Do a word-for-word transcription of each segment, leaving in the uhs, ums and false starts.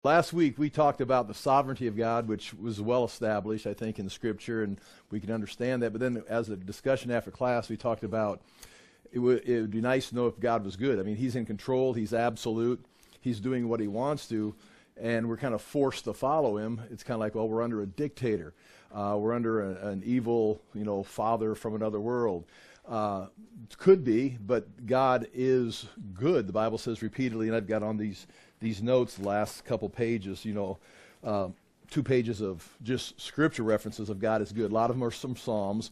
Last week we talked about the sovereignty of God, which was well established, I think, in Scripture, and we can understand that. But then as a discussion after class, we talked about it, w- it would be nice to know if God was good. I mean, he's in control, he's absolute, he's doing what he wants to, and we're kind of forced to follow him. It's kind of like, well, we're under a dictator. Uh, we're under a, an evil, you know, father from another world. Uh, could be, but God is good. The Bible says repeatedly, and I've got on these these notes the last couple pages, you know, uh, two pages of just scripture references of God is good. A lot of them are some Psalms.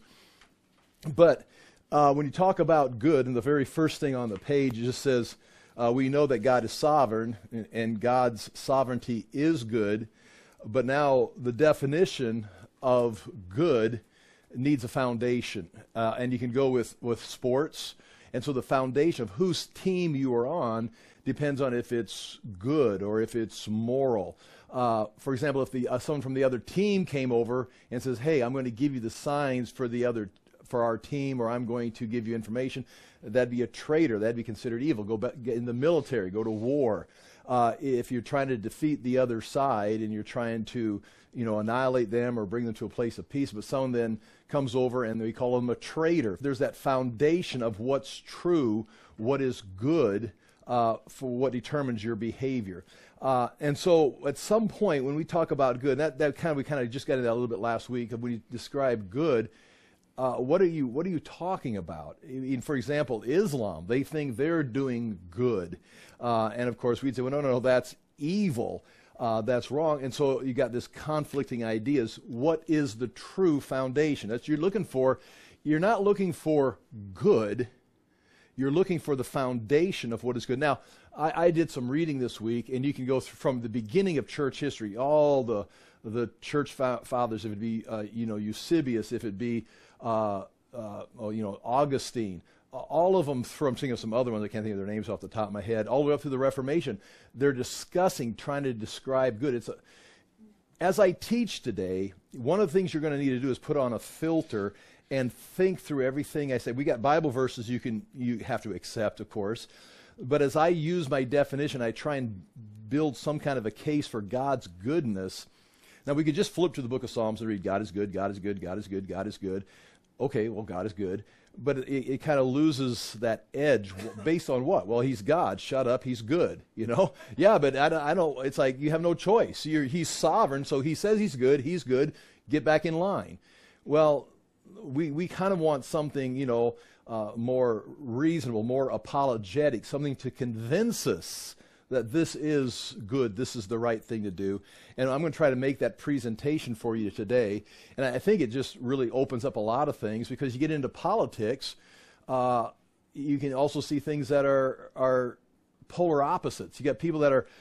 But uh, when you talk about good, and the very first thing on the page, it just says, uh, we know that God is sovereign, and, and God's sovereignty is good. But now the definition of good needs a foundation. Uh, and you can go with, with sports. And so the foundation of whose team you are on depends on if it's good or if it's moral. Uh, for example, if the uh, someone from the other team came over and says, "Hey, I'm going to give you the signs for the other for our team, or I'm going to give you information," that'd be a traitor. That'd be considered evil. Go back, get in the military, go to war. Uh, if you're trying to defeat the other side and you're trying to, you know, annihilate them or bring them to a place of peace, but someone then comes over and we call them a traitor. There's that foundation of what's true, what is good, uh, for what determines your behavior. Uh, and so at some point when we talk about good, that, that kind of, we kind of just got into that a little bit last week, when we describe good, uh, what are you what are you talking about? I mean, for example, Islam, they think they're doing good. Uh, and of course we'd say, well, no, no, no, that's evil. Uh, that's wrong. And so you got this conflicting ideas. What is the true foundation? That's what you're looking for. You're not looking for good. You're looking for the foundation of what is good. Now, I, I did some reading this week, and you can go th- from the beginning of church history, all the the church fa- fathers, if it be, uh, you know, Eusebius, if it be, uh, uh, oh, you know, Augustine, all of them, from, I'm thinking of some other ones, I can't think of their names off the top of my head, all the way up through the Reformation, they're discussing, trying to describe good. It's a, as I teach today, one of the things you're going to need to do is put on a filter and think through everything I say. We got Bible verses you can you have to accept, of course, but as I use my definition, I try and build some kind of a case for God's goodness. Now, we could just flip to the book of Psalms and read, God is good, God is good, God is good, God is good. Okay, well, God is good. But it, it kind of loses that edge based on what? Well, he's God. Shut up. He's good. You know? Yeah, but I, don't- I don't. It's like you have no choice. You're, he's sovereign, so he says he's good. He's good. Get back in line. Well, we we kind of want something, you know, uh, more reasonable, more apologetic, something to convince us that this is good, this is the right thing to do. And I'm going to try to make that presentation for you today. And I think it just really opens up a lot of things, because you get into politics, uh, you can also see things that are, are polar opposites. You got people that are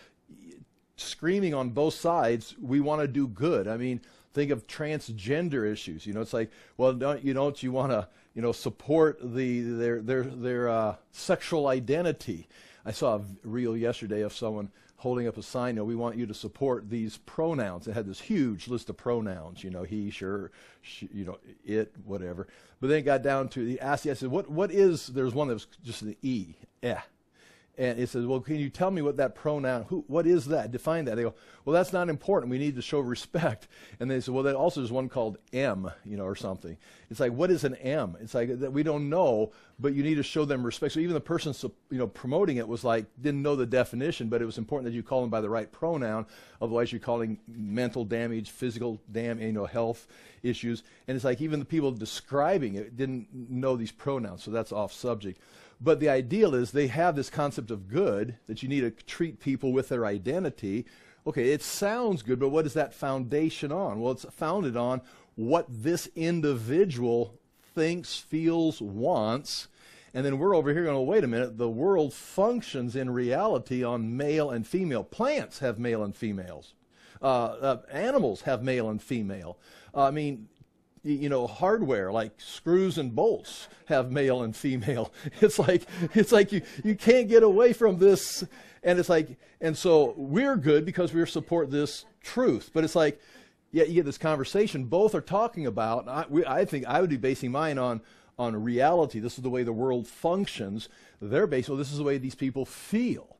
screaming on both sides, we want to do good. I mean, think of transgender issues. You know, it's like, well, don't you don't you want to, you know, support the their their their uh, sexual identity? I saw a reel yesterday of someone holding up a sign, you know, we want you to support these pronouns. It had this huge list of pronouns, you know, he, sure, she, you know, it, whatever. But then it got down to, he asked, I said, what, what is, there's one that was just an E, eh. And it says, well, can you tell me what that pronoun, who, what is that? Define that. They go, well, that's not important. We need to show respect. And they say, well, then also there's one called M, you know, or something. It's like, what is an M? It's like, that we don't know, but you need to show them respect. So even the person, you know, promoting it was like, didn't know the definition, but it was important that you call them by the right pronoun. Otherwise, you're calling mental damage, physical damage, you know, health issues. And it's like, even the people describing it didn't know these pronouns. So that's off subject. But the ideal is they have this concept of good, that you need to treat people with their identity. Okay, it sounds good, but what is that foundation on? Well, it's founded on what this individual thinks, feels, wants. And then we're over here going, wait a minute, the world functions in reality on male and female. Plants have male and females. Uh, uh, animals have male and female. Uh, I mean, you know, hardware like screws and bolts have male and female. It's like it's like you, you can't get away from this. And it's like, and so we're good because we support this truth. But it's like, yeah, you get this conversation. Both are talking about, I, we, I think I would be basing mine on, on reality. This is the way the world functions. They're based, well, this is the way these people feel.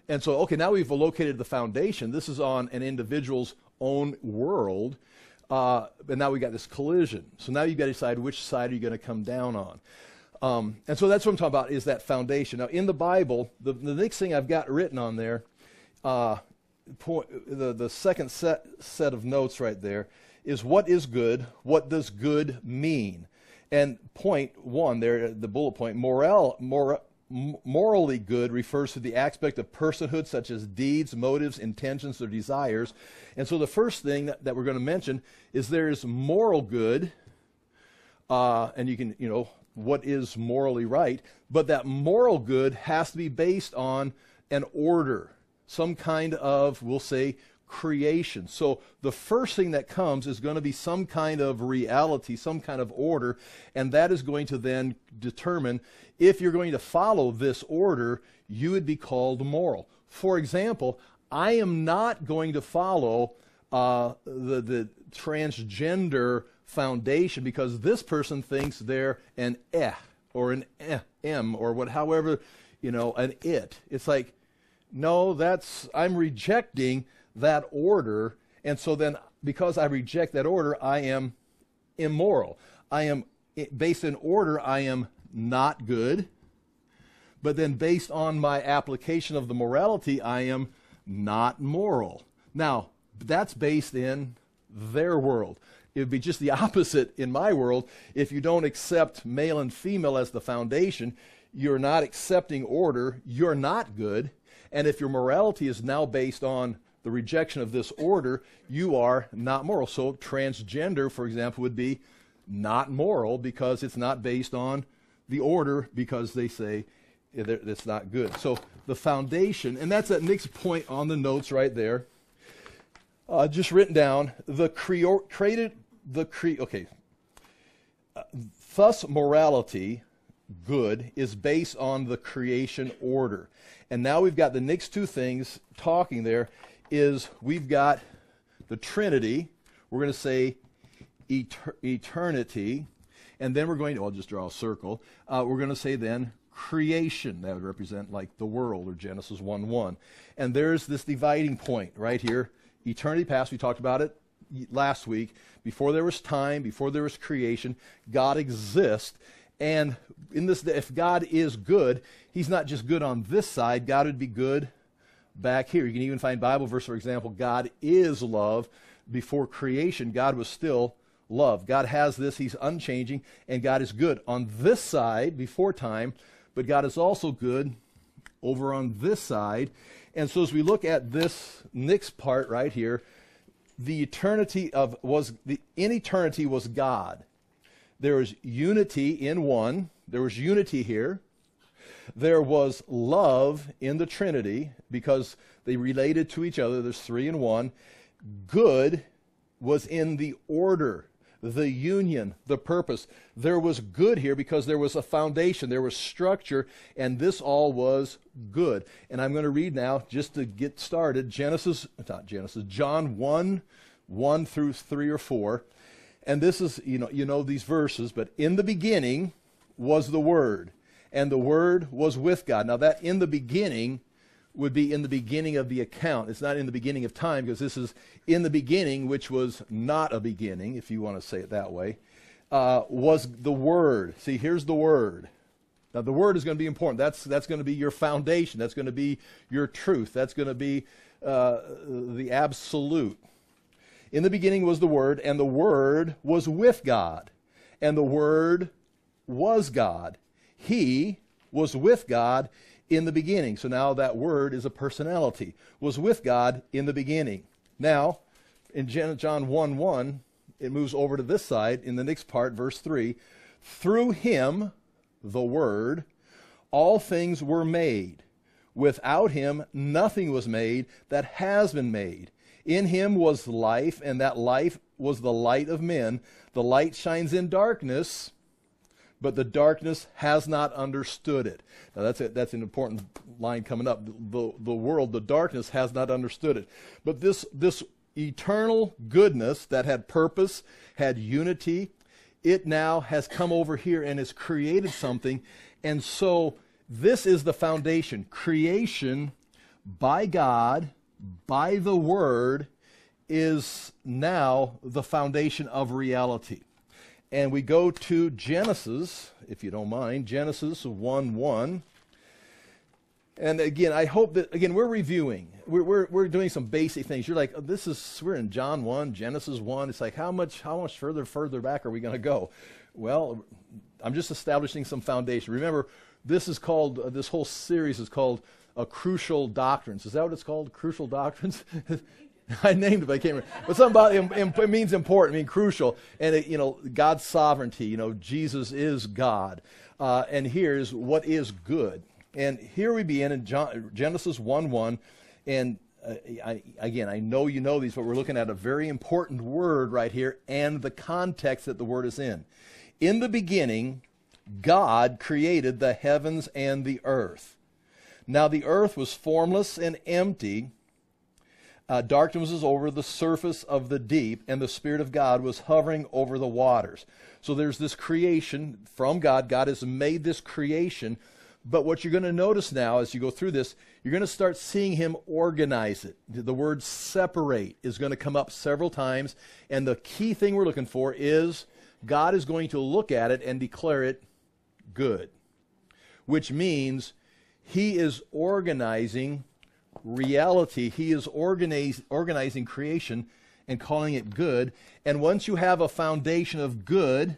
And so, okay, now we've located the foundation. This is on an individual's own world. Uh, but now we got this collision. So now you've got to decide which side are you going to come down on. Um, and so that's what I'm talking about, is that foundation. Now, in the Bible, the, the next thing I've got written on there, uh, point, the, the second set, set of notes right there, is what is good? What does good mean? And point one there, the bullet point, moral, mor, morally good refers to the aspect of personhood such as deeds, motives, intentions, or desires. And so the first thing that, that we're going to mention is there is moral good, uh, and you can, you know, what is morally right, but that moral good has to be based on an order, some kind of, we'll say, creation. So the first thing that comes is going to be some kind of reality, some kind of order, and that is going to then determine if you're going to follow this order, you would be called moral. For example, I am not going to follow uh, the, the transgender foundation because this person thinks they're an eh or an eh, m or what, however, you know, an it. It's like, no, that's, I'm rejecting that order, and so then because I reject that order, I am immoral. I am, based in order, I am not good, but then based on my application of the morality, I am not moral. Now, that's based in their world. It would be just the opposite in my world. If you don't accept male and female as the foundation, you're not accepting order, you're not good, and if your morality is now based on the rejection of this order, you are not moral. So transgender, for example, would be not moral because it's not based on the order, because they say it's not good. So the foundation, and that's that next point on the notes right there, uh, just written down, the cre- created, the cre- okay, uh, thus morality, good, is based on the creation order. And now we've got the next two things talking there, is we've got the Trinity, we're going to say eter- eternity, and then we're going to, I'll just draw a circle, uh, we're going to say then creation. That would represent like the world, or Genesis one one. And there's this dividing point right here, eternity past, we talked about it last week, before there was time, before there was creation, God exists, and in this, if God is good, he's not just good on this side, God would be good back here. You can even find Bible verse, for example, God is love. Before creation, God was still love. God has this, he's unchanging, and God is good on this side before time, but God is also good over on this side. And so as we look at this next part right here, the eternity of was the in eternity was God. There was unity in one. There was unity here. There was love in the Trinity because they related to each other. There's three in one. Good was in the order, the union, the purpose. There was good here because there was a foundation, there was structure, and this all was good. And I'm going to read now, just to get started, Genesis, not Genesis, John one, one through three or four. And this is, you know, you know these verses, but in the beginning was the Word, and the Word was with God. Now that in the beginning would be in the beginning of the account. It's not in the beginning of time, because this is in the beginning, which was not a beginning, if you want to say it that way, uh, was the Word. See, here's the Word. Now the Word is going to be important. That's, that's going to be your foundation. That's going to be your truth. That's going to be uh, the absolute. In the beginning was the Word, and the Word was with God, and the Word was God. He was with God in the beginning. So now that word is a personality. Was with God in the beginning. Now, in John one one, it moves over to this side in the next part, verse three. Through him, the Word, all things were made. Without him, nothing was made that has been made. In him was life, and that life was the light of men. The light shines in darkness, but the darkness has not understood it. Now that's a, that's an important line coming up. The, the world, the darkness has not understood it. But this, this eternal goodness that had purpose, had unity, it now has come over here and has created something. And so this is the foundation. Creation by God, by the Word, is now the foundation of reality. And we go to Genesis, if you don't mind, Genesis one one. And again, I hope that, again, we're reviewing. We're, we're, we're doing some basic things. You're like, oh, this is, we're in John one, Genesis one. It's like, how much, how much further, further back are we going to go? Well, I'm just establishing some foundation. Remember, this is called, uh, this whole series is called uh, Crucial Doctrines. Is that what it's called? Crucial Doctrines? I named it, but I can't remember. But something about it, it, it means important, I mean crucial. And, it, you know, God's sovereignty, you know, Jesus is God. Uh, and here's what is good. And here we begin in John, Genesis one one. And uh, I, again, I know you know these, but we're looking at a very important word right here and the context that the word is in. In the beginning, God created the heavens and the earth. Now the earth was formless and empty. Uh, darkness was over the surface of the deep, and the Spirit of God was hovering over the waters. So there's this creation from God. God has made this creation. But what you're going to notice now as you go through this, you're going to start seeing him organize it. The word separate is going to come up several times. And the key thing we're looking for is God is going to look at it and declare it good, which means he is organizing reality. He is organize, organizing creation and calling it good. And once you have a foundation of good,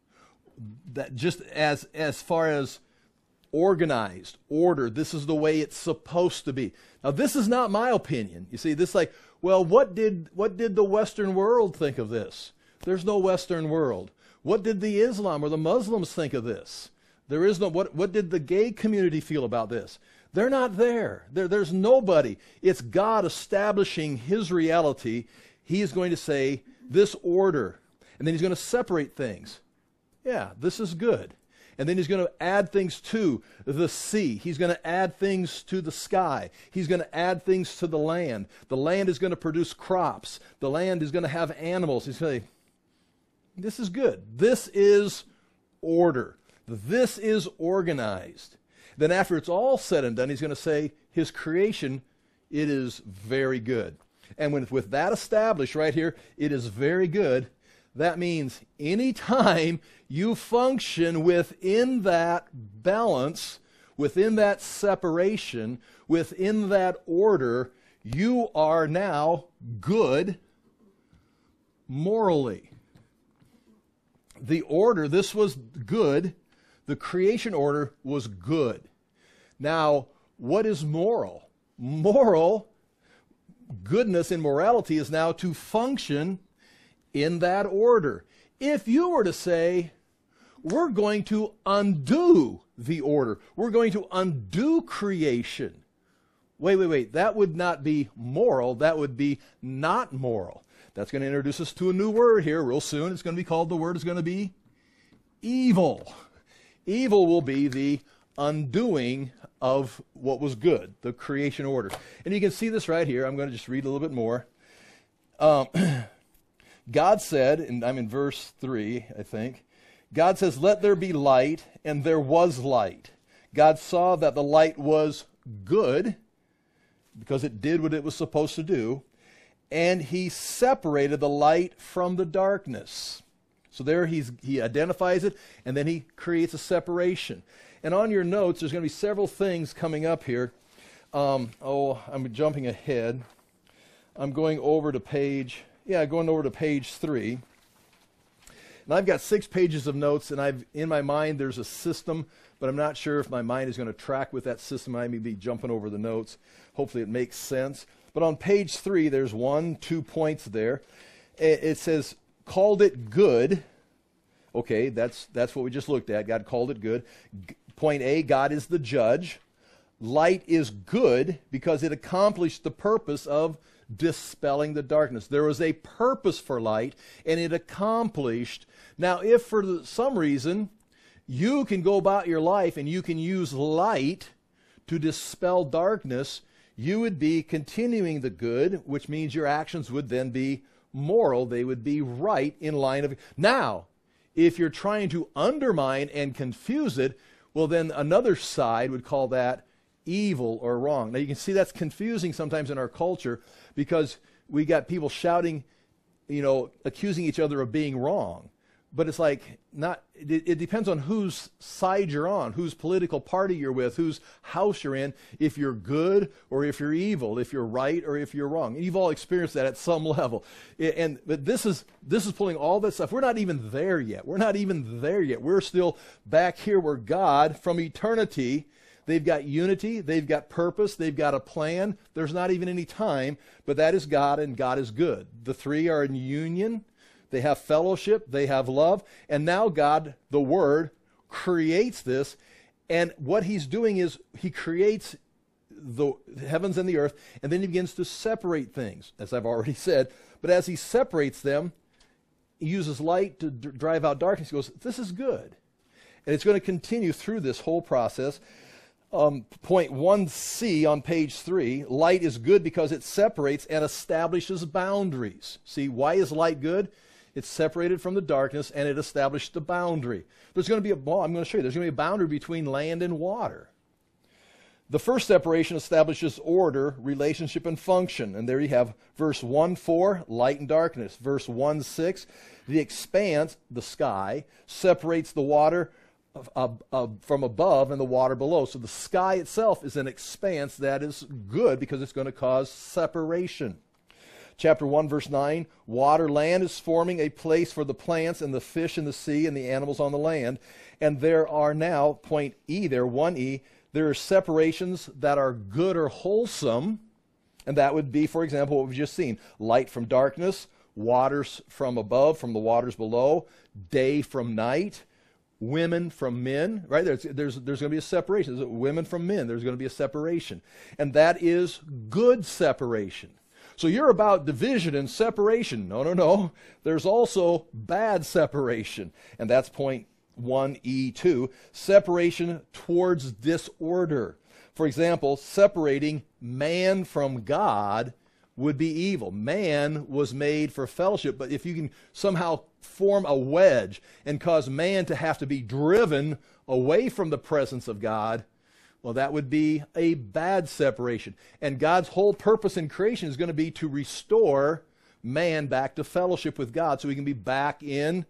that just as as far as organized, order, this is the way it's supposed to be. Now, this is not my opinion. You see, this is like, well, what did what did the Western world think of this? There's no Western world. What did the Islam or the Muslims think of this? There is no, what, what did the gay community feel about this? They're not there. there. There's nobody. It's God establishing his reality. He is going to say this order, and then he's going to separate things. Yeah, this is good. And then he's going to add things to the sea. He's going to add things to the sky. He's going to add things to the land. The land is going to produce crops. The land is going to have animals. He's going to say, this is good. This is order. This is organized. Then after it's all said and done, he's going to say his creation, it is very good. And when, with that established right here, it is very good, that means anytime you function within that balance, within that separation, within that order, you are now good morally. The order, this was good. The creation order was good. Now, what is moral? Moral, goodness and morality is now to function in that order. If you were to say, we're going to undo the order, we're going to undo creation. Wait, wait, wait. That would not be moral. That would be not moral. That's going to introduce us to a new word here real soon. It's going to be called, the word is going to be evil. Evil will be the undoing of what was good, the creation order. And you can see this right here. I'm going to just read a little bit more. Um, God said, and I'm in verse three, I think. God says, let there be light, and there was light. God saw that the light was good, because it did what it was supposed to do, and he separated the light from the darkness. So there he's, he identifies it, and then he creates a separation. And on your notes, there's going to be several things coming up here. Um, oh, I'm jumping ahead. I'm going over to page, yeah, going over to page three. And I've got six pages of notes, and I've in my mind there's a system, but I'm not sure if my mind is going to track with that system. I may be jumping over the notes. Hopefully it makes sense. But on page three, there's one, two points there. It says, called it good. Okay, that's that's what we just looked at. God called it good. G- point A, God is the judge. Light is good because it accomplished the purpose of dispelling the darkness. There was a purpose for light, and it accomplished. Now, if for some reason you can go about your life and you can use light to dispel darkness, you would be continuing the good, which means your actions would then be moral. They would be right in line of. Now, if you're trying to undermine and confuse it, well, then another side would call that evil or wrong. Now you can see that's confusing sometimes in our culture because we got people shouting, you know, accusing each other of being wrong. But it's like, not. It, it depends on whose side you're on, whose political party you're with, whose house you're in, if you're good or if you're evil, if you're right or if you're wrong. And you've all experienced that at some level. And but this is this is pulling all that stuff. We're not even there yet. We're not even there yet. We're still back here where God, from eternity, they've got unity, they've got purpose, they've got a plan. There's not even any time, but that is God, and God is good. The three are in union. They have fellowship, they have love, and now God, the Word, creates this, and what He's doing is He creates the heavens and the earth, and then He begins to separate things, as I've already said. But as He separates them, He uses light to d- drive out darkness. He goes, this is good. And it's going to continue through this whole process. Um, point one C on page three, light is good because it separates and establishes boundaries. See, why is light good? It's separated from the darkness, and it established the boundary. There's going to be a, well, I'm going to show you, there's going to be a boundary between land and water. The first separation establishes order, relationship, and function. And there you have verse one four, light and darkness. Verse one six, the expanse, the sky, separates the water uh, uh, from above and the water below. So the sky itself is an expanse that is good because it's going to cause separation. Chapter one, verse nine, water, land is forming a place for the plants and the fish in the sea and the animals on the land. And there are now, point E there, one E, there are separations that are good or wholesome. And that would be, for example, what we've just seen. Light from darkness, waters from above, from the waters below, day from night, women from men, right? There's, there's, there's going to be a separation. There's women from men. There's going to be a separation. And that is good separation. So you're about division and separation. No, no, no. There's also bad separation. And that's point one E two, separation towards disorder. For example, separating man from God would be evil. Man was made for fellowship, but if you can somehow form a wedge and cause man to have to be driven away from the presence of God, well, that would be a bad separation. And God's whole purpose in creation is going to be to restore man back to fellowship with God so he can be back in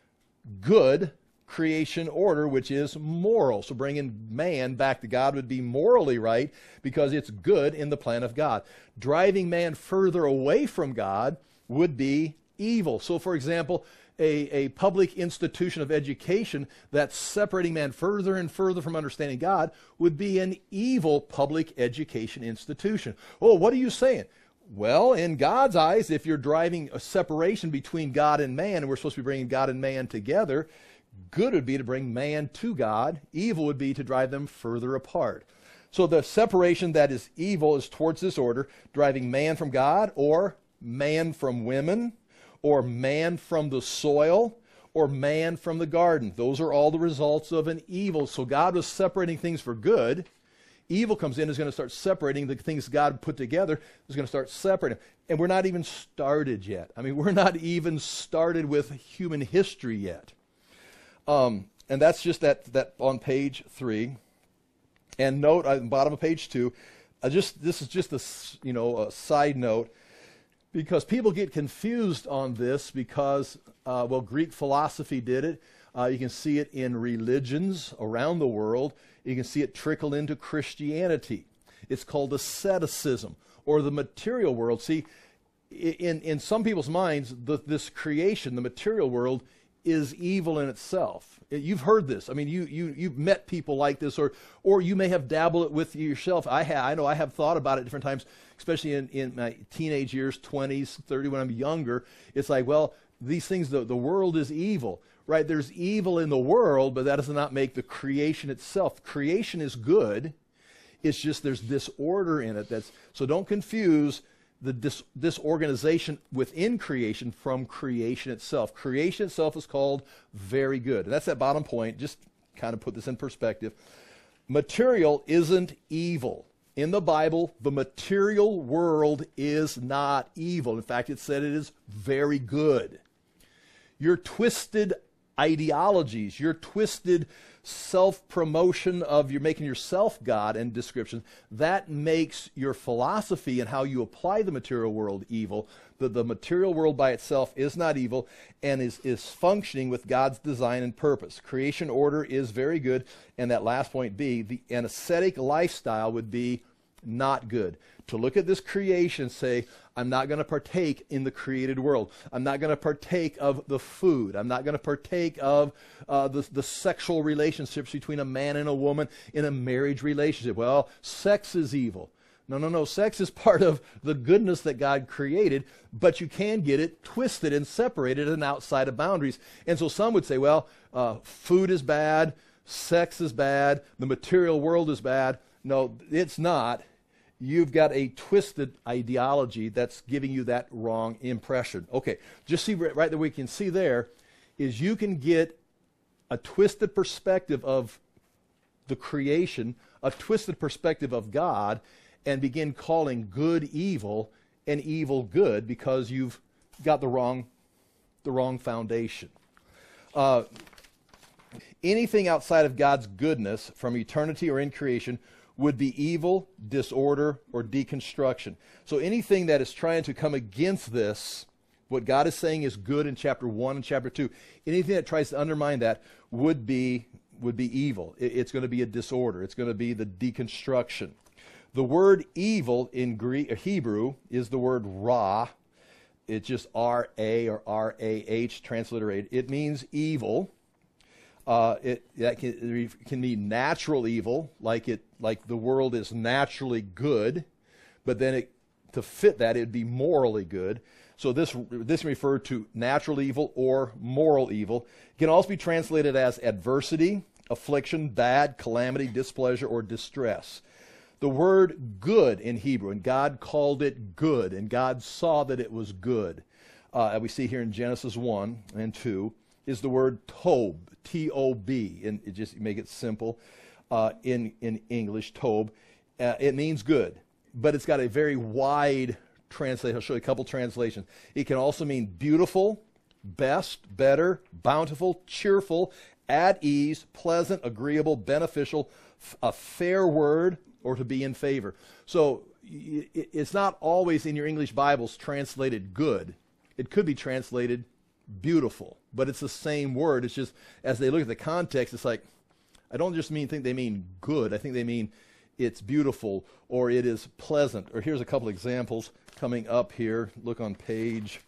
good creation order, which is moral. So bringing man back to God would be morally right because it's good in the plan of God. Driving man further away from God would be evil. So, for example, A, a public institution of education that's separating man further and further from understanding God would be an evil public education institution. Oh, what are you saying? Well, in God's eyes, if you're driving a separation between God and man, and we're supposed to be bringing God and man together, good would be to bring man to God. Evil would be to drive them further apart. So the separation that is evil is towards disorder, driving man from God, or man from women, or man from the soil, or man from the garden. Those are all the results of an evil. So God was separating things for good. Evil comes in, is going to start separating the things God put together, is going to start separating. And we're not even started yet. I mean, we're not even started with human history yet. Um, and that's just that, that on page three. And note, at the bottom of page two, uh, just this is just a, you know, a side note, because people get confused on this because, uh, well, Greek philosophy did it. Uh, you can see it in religions around the world. You can see it trickle into Christianity. It's called asceticism, or the material world. See, in, in some people's minds, the, this creation, the material world, is evil in itself. You've heard this. I mean, you, you, you've met people like this, or or you may have dabbled it with yourself. I, ha- I know I have thought about it different times, especially in, in my teenage years, twenties, thirty, when I'm younger. It's like, well, these things, the, the world is evil, right? There's evil in the world, but that does not make the creation itself. Creation is good. It's just there's disorder in it. That's so don't confuse the dis- disorganization within creation from creation itself. Creation itself is called very good. And that's that bottom point. Just kind of put this in perspective. Material isn't evil. In the Bible, the material world is not evil. In fact, it said it is very good. Your twisted ideologies, your twisted self-promotion of you're making yourself God and description, that makes your philosophy and how you apply the material world evil. The, the material world by itself is not evil and is, is functioning with God's design and purpose. Creation order is very good. And that last point B, the, an ascetic lifestyle would be not good. To look at this creation and say, I'm not going to partake in the created world. I'm not going to partake of the food. I'm not going to partake of uh, the, the sexual relationships between a man and a woman in a marriage relationship. Well, sex is evil. No, no, no. Sex is part of the goodness that God created, but you can get it twisted and separated and outside of boundaries. And so some would say, well, uh, food is bad, sex is bad, the material world is bad. No, it's not. You've got a twisted ideology that's giving you that wrong impression. Okay, just see right there, we can see there is you can get a twisted perspective of the creation, a twisted perspective of God, and begin calling good evil and evil good because you've got the wrong, the wrong foundation. Uh, anything outside of God's goodness from eternity or in creation would be evil, disorder, or deconstruction. So anything that is trying to come against this, what God is saying is good in chapter one and chapter two, anything that tries to undermine that would be, would be evil. It, it's going to be a disorder. It's going to be the deconstruction. The word evil in Greek or Hebrew is the word ra. It's just R A or R A H transliterated. It means evil. Uh, it that can, it can mean natural evil, like it like the world is naturally good, but then it, to fit that, it'd be morally good. So this this referred to natural evil or moral evil. It can also be translated as adversity, affliction, bad, calamity, displeasure, or distress. The word good in Hebrew, and God called it good, and God saw that it was good, uh, and we see here in Genesis one and two, is the word tob, T O B, and it just make it simple uh, in, in English, tob. Uh, it means good, but it's got a very wide translation. I'll show you a couple translations. It can also mean beautiful, best, better, bountiful, cheerful, at ease, pleasant, agreeable, beneficial, f- a fair word, or to be in favor. So it's not always in your English Bibles translated good. It could be translated beautiful, but it's the same word. It's just, as they look at the context, it's like, I don't just mean think they mean good. I think they mean it's beautiful, or it is pleasant. Or here's a couple examples coming up here. Look on page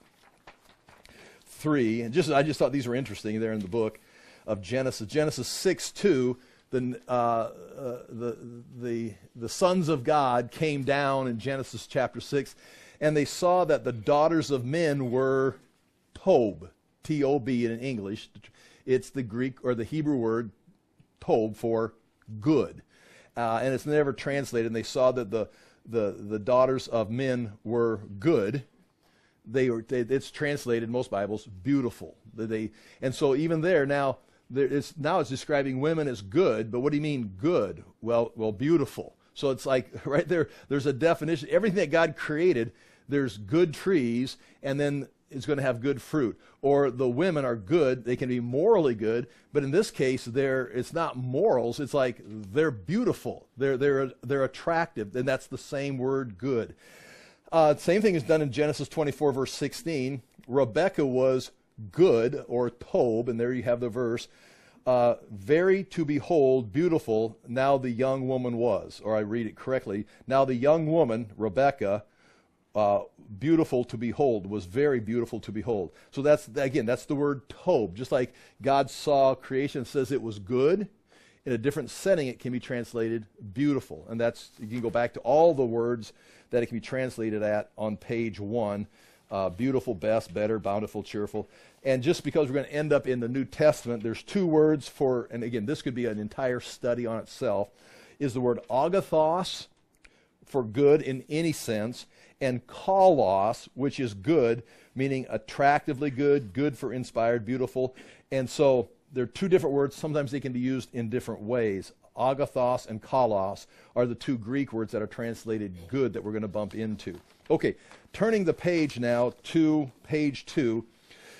three. And just I just thought these were interesting there in the book of Genesis. Genesis six two. The, uh, uh, the, the, the sons of God came down in Genesis chapter six, and they saw that the daughters of men were tob, T O B in English. It's the Greek or the Hebrew word tob for good. Uh, and it's never translated. And they saw that the, the, the daughters of men were good. They were, they, it's translated in most Bibles, beautiful. They, and so even there now, There is, now it's describing women as good, but what do you mean good? Well, well, beautiful. So it's like right there, there's a definition. Everything that God created, there's good trees, and then it's going to have good fruit. Or the women are good, they can be morally good, but in this case, they're, it's not morals, it's like they're beautiful, they're, they're, they're attractive, and that's the same word, good. Uh, same thing is done in Genesis twenty-four, verse sixteen. Rebekah was good, or tob, and there you have the verse, uh, very to behold, beautiful, now the young woman was, or I read it correctly, now the young woman, Rebekah, uh, beautiful to behold, was very beautiful to behold. So that's, again, that's the word tob. Just like God saw creation, says it was good, in a different setting it can be translated beautiful. And that's, you can go back to all the words that it can be translated at on page one. Uh, beautiful, best, better, bountiful, cheerful. And just because we're going to end up in the New Testament, there's two words for, and again, this could be an entire study on itself, is the word agathos, for good in any sense, and kalos, which is good, meaning attractively good, good for inspired, beautiful. And so there are two different words. Sometimes they can be used in different ways. Agathos and kalos are the two Greek words that are translated good that we're going to bump into. Okay, turning the page now to page two.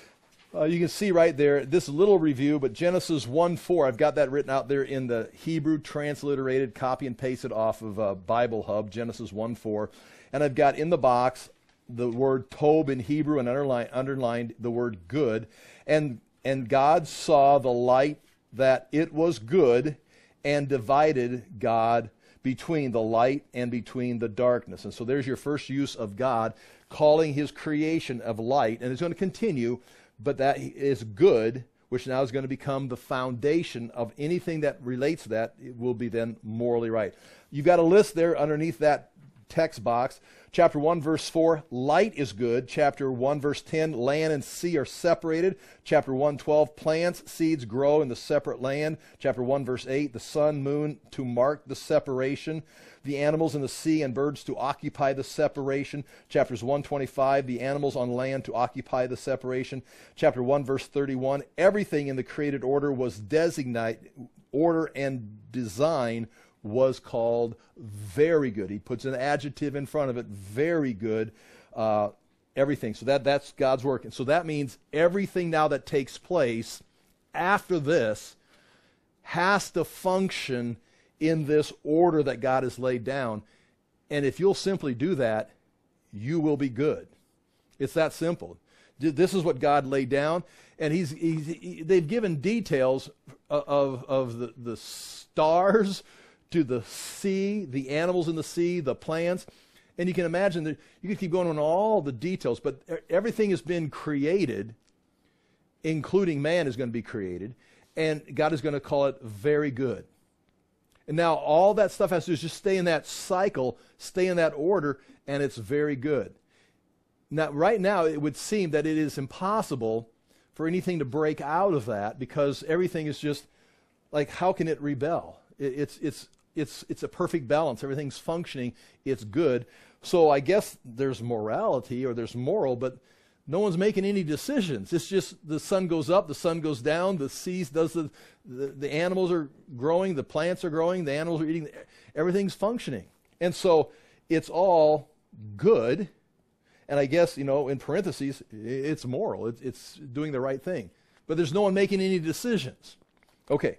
Uh, you can see right there, this little review, but Genesis one four, I've got that written out there in the Hebrew transliterated, copy and pasted off of uh, Bible Hub, Genesis one four. And I've got in the box the word Tob in Hebrew and underline, underlined the word good. And, and God saw the light that it was good, and divided God between the light and between the darkness. And so there's your first use of God calling his creation of light. And it's going to continue, but that is good, which now is going to become the foundation of anything that relates to that. It will be then morally right. You've got a list there underneath that text box. Chapter one, verse four, light is good. Chapter one, verse ten, land and sea are separated. Chapter one, twelve, plants, seeds grow in the separate land. Chapter one, verse eight, the sun, moon to mark the separation. The animals in the sea and birds to occupy the separation. Chapters one twenty-five, the animals on land to occupy the separation. Chapter one, verse thirty-one, everything in the created order was designate, order and design was called very good. He puts an adjective in front of it, very good, uh, everything. So that, that's God's work. And so that means everything now that takes place after this has to function in this order that God has laid down. And if you'll simply do that, you will be good. It's that simple. This is what God laid down. And he's, he's he, they've given details of, of the, the stars to the sea, the animals in the sea, the plants. And you can imagine that you could keep going on all the details, but everything has been created, including man is going to be created, and God is going to call it very good. And now all that stuff has to do is just stay in that cycle, stay in that order, and it's very good. Now, right now, it would seem that it is impossible for anything to break out of that, because everything is just like, how can it rebel? It, it's, it's, it's, it's a perfect balance. Everything's functioning. It's good. So I guess there's morality or there's moral, but no one's making any decisions. It's just the sun goes up, the sun goes down, the seas does the, the, the animals are growing, the plants are growing, the animals are eating, everything's functioning. And so it's all good. And I guess, you know, in parentheses, it's moral. It's, it's doing the right thing. But there's no one making any decisions. Okay.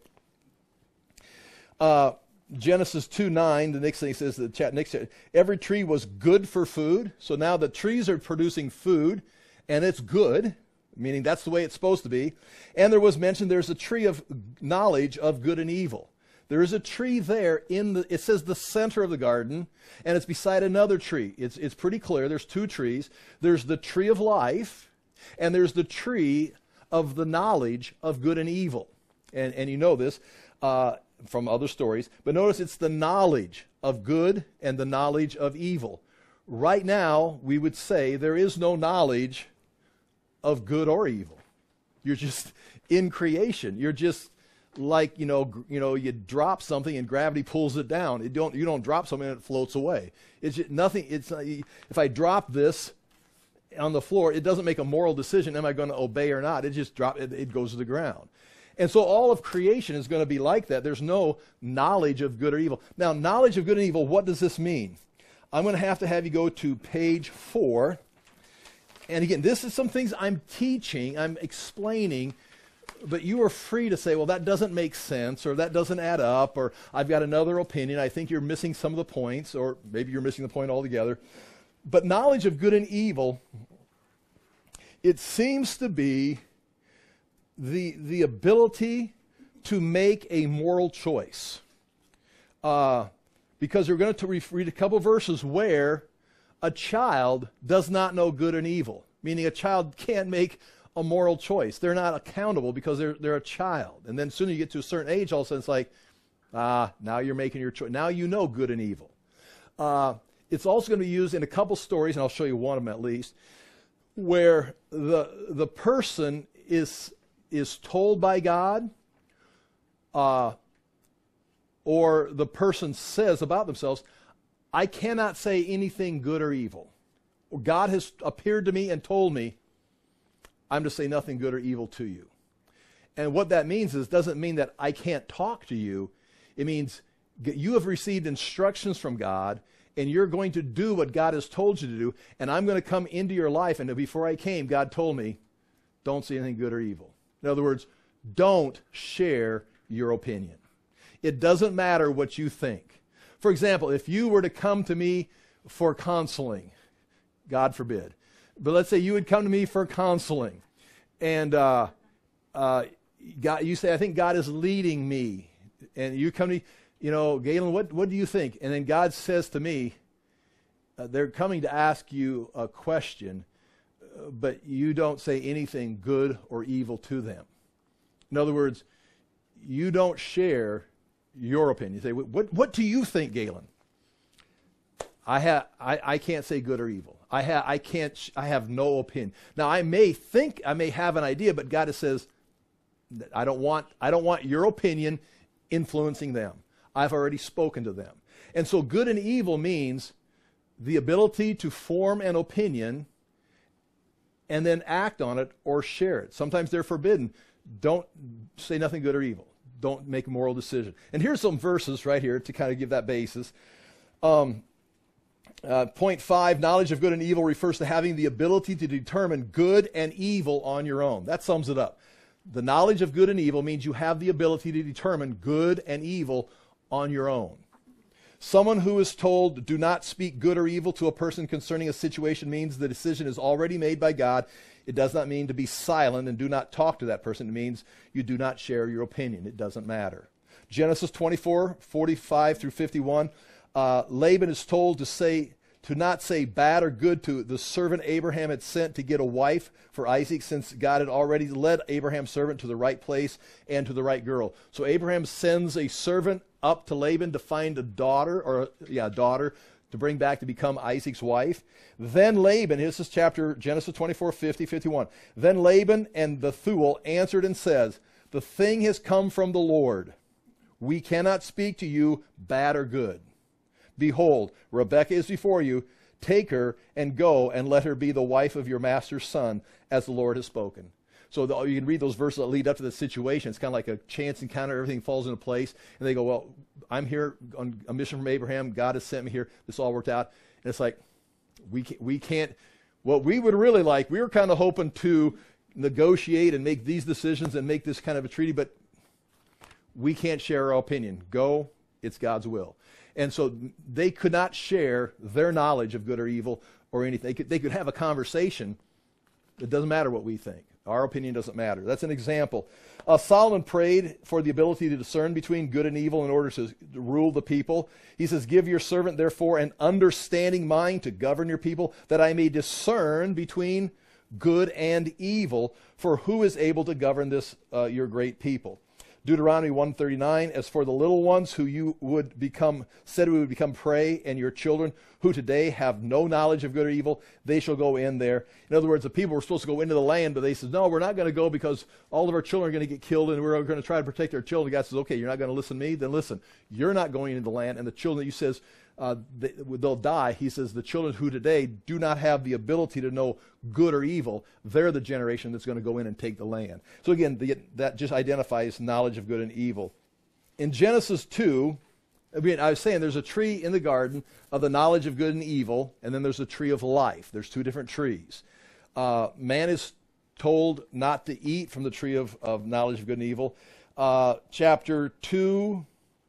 Uh, Genesis two nine, the next thing he says, the chat, next, every tree was good for food. So now the trees are producing food, and it's good, meaning that's the way it's supposed to be. And there was mentioned there's a tree of knowledge of good and evil. There is a tree there in the, it says the center of the garden, and it's beside another tree. It's, it's pretty clear. There's two trees. There's the tree of life, and there's the tree of the knowledge of good and evil. And, and you know this uh, from other stories. But notice it's the knowledge of good and the knowledge of evil. Right now, we would say there is no knowledge of good or evil. You're just in creation. You're just like, you know, you know, you drop something and gravity pulls it down. It don't, you don't drop something and it floats away. It's just nothing. It's not, if I drop this on the floor, it doesn't make a moral decision. Am I going to obey or not? It just drop. It, it goes to the ground. And so all of creation is going to be like that. There's no knowledge of good or evil. Now, knowledge of good and evil, what does this mean? I'm going to have to have you go to page four. And again, this is some things I'm teaching, I'm explaining, but you are free to say, well, that doesn't make sense, or that doesn't add up, or I've got another opinion. I think you're missing some of the points, or maybe you're missing the point altogether. But knowledge of good and evil, it seems to be the, the ability to make a moral choice. Uh, because we're going to read a couple verses where a child does not know good and evil, meaning a child can't make a moral choice. They're not accountable because they're, they're a child. And then as soon as you get to a certain age, all of a sudden it's like, ah, now you're making your choice. Now you know good and evil. Uh, it's also going to be used in a couple stories, and I'll show you one of them at least, where the, the person is, is told by God, uh, or the person says about themselves, I cannot say anything good or evil. God has appeared to me and told me I'm to say nothing good or evil to you. And what that means is, doesn't mean that I can't talk to you. It means you have received instructions from God, and you're going to do what God has told you to do, and I'm going to come into your life, and before I came, God told me, don't see anything good or evil. In other words, don't share your opinion. It doesn't matter what you think. For example, if you were to come to me for counseling, God forbid, but let's say you would come to me for counseling, and uh, uh, God, you say, I think God is leading me, and you come to me, you know, Galen, what, what do you think? And then God says to me, uh, they're coming to ask you a question, uh, but you don't say anything good or evil to them. In other words, you don't share your opinion. You say, what, what do you think, Galen? I, ha- I, I can't say good or evil. I, ha- I, can't sh- I have no opinion. Now, I may think, I may have an idea, but God says, I don't want, I don't want your opinion influencing them. I've already spoken to them. And so good and evil means the ability to form an opinion and then act on it or share it. Sometimes they're forbidden. Don't say nothing good or evil. Don't make a moral decision. And here's some verses right here to kind of give that basis. Um, uh, point five, knowledge of good and evil refers to having the ability to determine good and evil on your own. That sums it up. The knowledge of good and evil means you have the ability to determine good and evil on your own. Someone who is told, do not speak good or evil to a person concerning a situation means the decision is already made by God. It does not mean to be silent and do not talk to that person. It means you do not share your opinion. It doesn't matter. Genesis twenty-four, forty-five through fifty-one. Uh, Laban is told to say, to not say bad or good to the servant Abraham had sent to get a wife for Isaac, since God had already led Abraham's servant to the right place and to the right girl. So Abraham sends a servant up to Laban to find a daughter, or yeah, daughter, to bring back to become Isaac's wife. Then Laban, this is chapter Genesis twenty-four, fifty, fifty-one. Then Laban and Bethuel answered and says, the thing has come from the Lord. We cannot speak to you bad or good. Behold, Rebekah is before you. Take her and go and let her be the wife of your master's son, as the Lord has spoken. So the, you can read those verses that lead up to the situation. It's kind of like a chance encounter. Everything falls into place. And they go, well, I'm here on a mission from Abraham. God has sent me here. This all worked out. And it's like, we can't, we can't, what we would really like, we were kind of hoping to negotiate and make these decisions and make this kind of a treaty, but we can't share our opinion. Go, it's God's will. And so they could not share their knowledge of good or evil or anything. They could, they could have a conversation. It doesn't matter what we think. Our opinion doesn't matter. That's an example. Uh, Solomon prayed for the ability to discern between good and evil in order to, to rule the people. He says, give your servant, therefore, an understanding mind to govern your people, that I may discern between good and evil, for who is able to govern this, uh, your great people? Deuteronomy one thirty-nine, as for the little ones who you would become, said we would become prey, and your children who today have no knowledge of good or evil, they shall go in there. In other words, the people were supposed to go into the land, but they said, no, we're not going to go because all of our children are going to get killed and we're going to try to protect our children. God says, okay, you're not going to listen to me? Then listen, you're not going into the land, and the children, he says, uh, they, they'll die. He says, the children who today do not have the ability to know good or evil, they're the generation that's going to go in and take the land. So again, the, that just identifies knowledge of good and evil. In Genesis two, I mean, I was saying there's a tree in the garden of the knowledge of good and evil, and then there's a tree of life. There's two different trees. Uh, man is told not to eat from the tree of, of knowledge of good and evil. Uh, chapter two,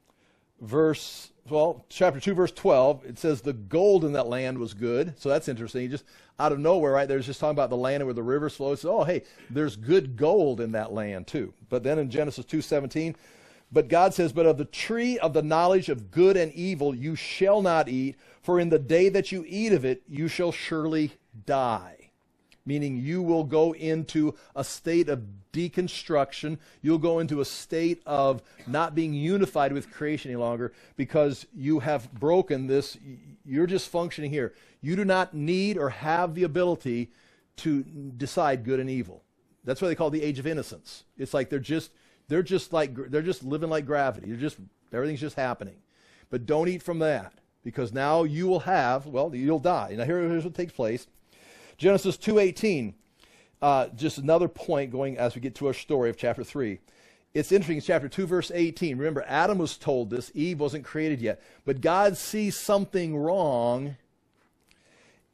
verse, well, chapter two, verse twelve, it says the gold in that land was good. So that's interesting. Just out of nowhere, right, there's just talking about the land where the rivers flow. So, oh, hey, there's good gold in that land too. But then in Genesis two seventeen, but God says, but of the tree of the knowledge of good and evil you shall not eat, for in the day that you eat of it, you shall surely die. Meaning you will go into a state of deconstruction. You'll go into a state of not being unified with creation any longer because you have broken this. You're just functioning here. You do not need or have the ability to decide good and evil. That's why they call it the age of innocence. It's like they're just... They're just like they're just living like gravity. You're just everything's just happening. But don't eat from that, because now you will have, well, you'll die. Now here, here's what takes place. Genesis two eighteen, uh, just another point going as we get to our story of chapter three. It's interesting, it's chapter two, verse eighteen. Remember, Adam was told this. Eve wasn't created yet. But God sees something wrong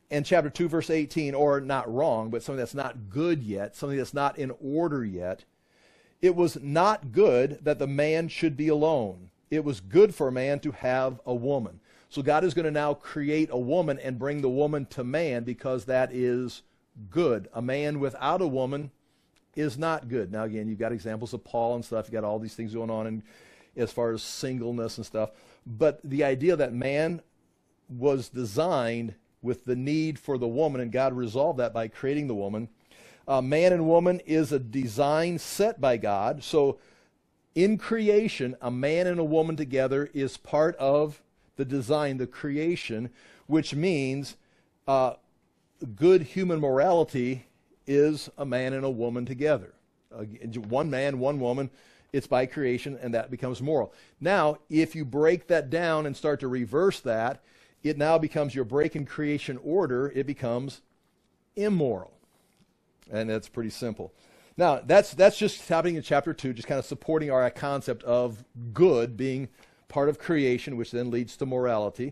and chapter two, verse eighteen, or not wrong, but something that's not good yet, something that's not in order yet. It was not good that the man should be alone. It was good for a man to have a woman. So God is going to now create a woman and bring the woman to man because that is good. A man without a woman is not good. Now again, you've got examples of Paul and stuff. You've got all these things going on in, as far as singleness and stuff. But the idea that man was designed with the need for the woman, and God resolved that by creating the woman. Uh, man and woman is a design set by God. So in creation, a man and a woman together is part of the design, the creation, which means uh, good human morality is a man and a woman together. Uh, one man, one woman, it's by creation, and that becomes moral. Now, if you break that down and start to reverse that, it now becomes, your break in creation order, it becomes immoral. And that's pretty simple. Now, that's that's just happening in chapter two, just kind of supporting our concept of good being part of creation, which then leads to morality.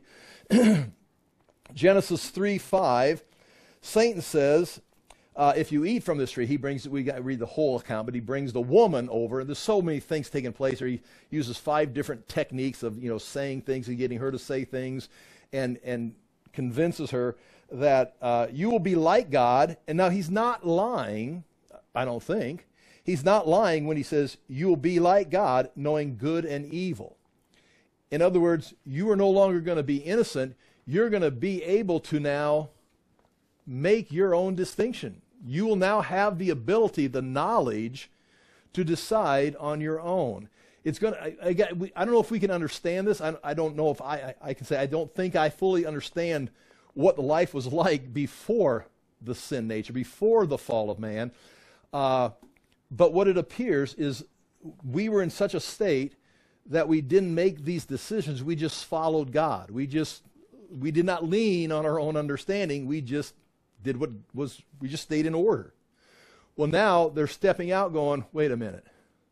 Genesis three five, Satan says, uh, if you eat from this tree, he brings, we got to read the whole account, but he brings the woman over. There's so many things taking place, or he uses five different techniques of, you know, saying things and getting her to say things, and and convinces her that uh, you will be like God. And now he's not lying, I don't think. He's not lying when he says you will be like God, knowing good and evil. In other words, you are no longer going to be innocent. You're going to be able to now make your own distinction. You will now have the ability, the knowledge to decide on your own. It's going to, I, I, I don't know if we can understand this. I, I don't know if I, I, I can say I don't think I fully understand what the life was like before the sin nature, before the fall of man. Uh, but what it appears is we were in such a state that we didn't make these decisions. We just followed God. We just, we did not lean on our own understanding. We just did what was, we just stayed in order. Well, now they're stepping out going, wait a minute.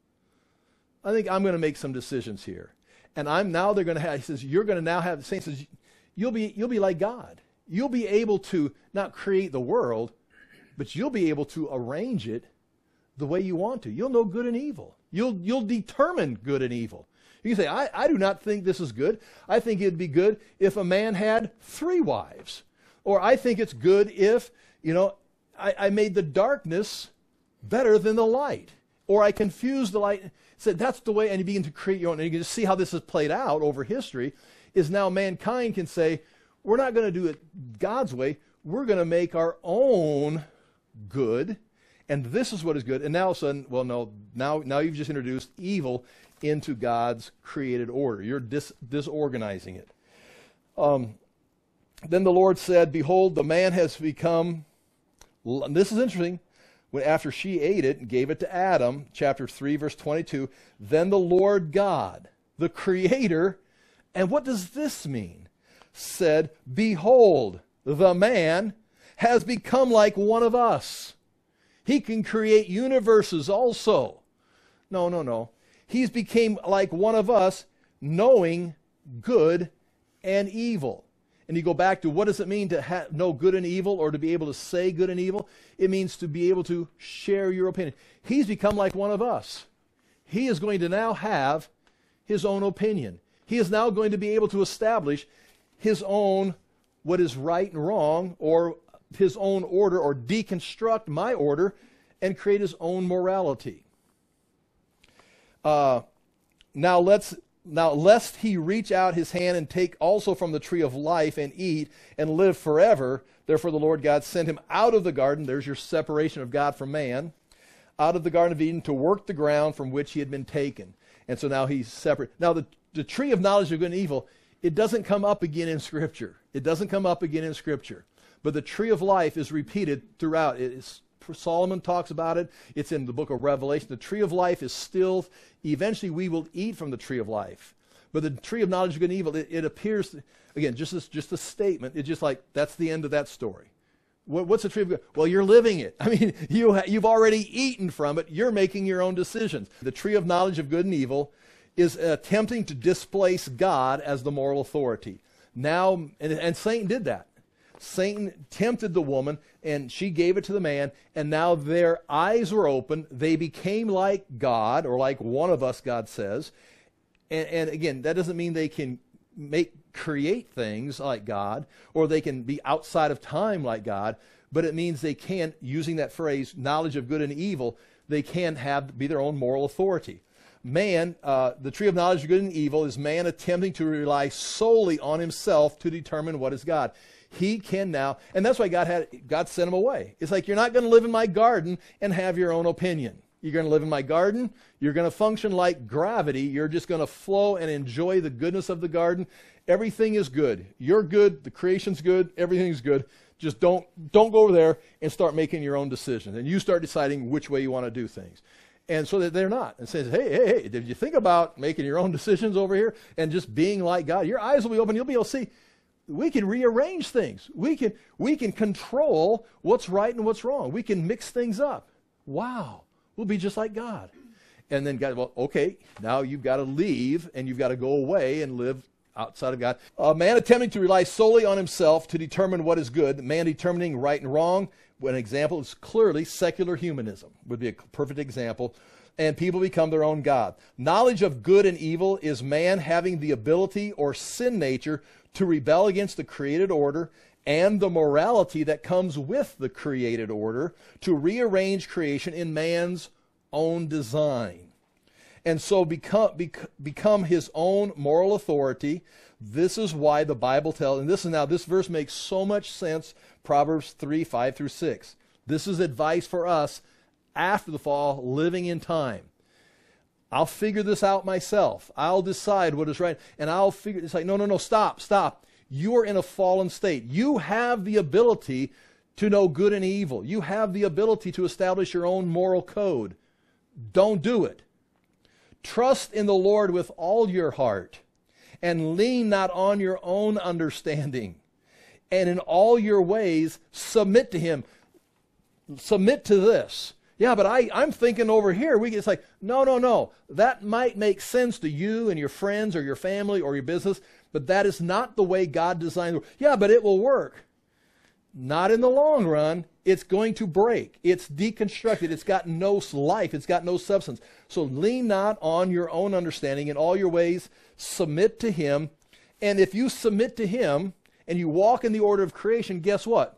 I think I'm going to make some decisions here. And I'm now they're going to have, he says, you're going to now have, the saint says, you'll be, you'll be like God. You'll be able to not create the world, but you'll be able to arrange it the way you want to. You'll know good and evil. You'll, you'll determine good and evil. You can say, I, I do not think this is good. I think it'd be good if a man had three wives. Or I think it's good if, you know, I, I made the darkness better than the light. Or I confused the light. Said that's the way, and you begin to create your own. And you can just see how this has played out over history, is now mankind can say, we're not going to do it God's way. We're going to make our own good, and this is what is good. And now all of a sudden, well, no, now, now you've just introduced evil into God's created order. You're dis disorganizing it. Um, then the Lord said, behold, the man has become, this is interesting, when after she ate it and gave it to Adam, chapter three, verse twenty-two, then the Lord God, the Creator, and what does this mean? Said, behold, the man has become like one of us. He can create universes also. No, no, no. He's became like one of us, knowing good and evil. And you go back to what does it mean to ha know good and evil, or to be able to say good and evil? It means to be able to share your opinion. He's become like one of us. He is going to now have his own opinion. He is now going to be able to establish his own, what is right and wrong, or his own order, or deconstruct my order and create his own morality. Uh, now let's now lest he reach out his hand and take also from the tree of life and eat and live forever. Therefore the Lord God sent him out of the garden. There's your separation of God from man. Out of the Garden of Eden to work the ground from which he had been taken. And so now he's separate. Now the, the tree of knowledge of good and evil, it doesn't come up again in Scripture. It doesn't come up again in Scripture. But the tree of life is repeated throughout. It is, Solomon talks about it. It's in the book of Revelation. The tree of life is still, eventually we will eat from the tree of life. But the tree of knowledge of good and evil, it, it appears, again, just, this, just a statement. It's just like, that's the end of that story. What, what's the tree of good? Well, you're living it. I mean, you, you've already eaten from it. You're making your own decisions. The tree of knowledge of good and evil is attempting to displace God as the moral authority. Now, and, and Satan did that. Satan tempted the woman, and she gave it to the man, and now their eyes were open. They became like God, or like one of us, God says. And, and again, that doesn't mean they can make create things like God, or they can be outside of time like God, but it means they can, using that phrase, knowledge of good and evil, they can have be their own moral authority. Man, uh, the tree of knowledge of good and evil is man attempting to rely solely on himself to determine what is God. He can now, and that's why God had God sent him away. It's like, you're not going to live in my garden and have your own opinion. You're going to live in my garden. You're going to function like gravity. You're just going to flow and enjoy the goodness of the garden. Everything is good. You're good. The creation's good. Everything's good. Just don't don't go over there and start making your own decisions. And you start deciding which way you want to do things. And so that they're not. And says, hey, hey, hey, did you think about making your own decisions over here and just being like God? Your eyes will be open. You'll be able to see. We can rearrange things. We can we can control what's right and what's wrong. We can mix things up. Wow. We'll be just like God. And then God, well, okay, now you've got to leave and you've got to go away and live outside of God. A man attempting to rely solely on himself to determine what is good, man determining right and wrong. An example is clearly secular humanism would be a perfect example. And people become their own God. Knowledge of good and evil is man having the ability or sin nature to rebel against the created order and the morality that comes with the created order, to rearrange creation in man's own design. And so become, bec- become his own moral authority. This is why the Bible tells, and this is now, this verse makes so much sense, Proverbs three, five through six. This is advice for us after the fall, living in time. I'll figure this out myself. I'll decide what is right. And I'll figure, it's like, no, no, no, stop, stop. You are in a fallen state. You have the ability to know good and evil. You have the ability to establish your own moral code. Don't do it. Trust in the Lord with all your heart, and lean not on your own understanding. And in all your ways, submit to him. Submit to this. Yeah, but I, I'm thinking over here. We It's like, no, no, no. That might make sense to you and your friends or your family or your business, but that is not the way God designed it. Yeah, but it will work. Not in the long run. It's going to break. It's deconstructed. It's got no life. It's got no substance. So lean not on your own understanding. In all your ways, submit to him. And if you submit to him and you walk in the order of creation, guess what?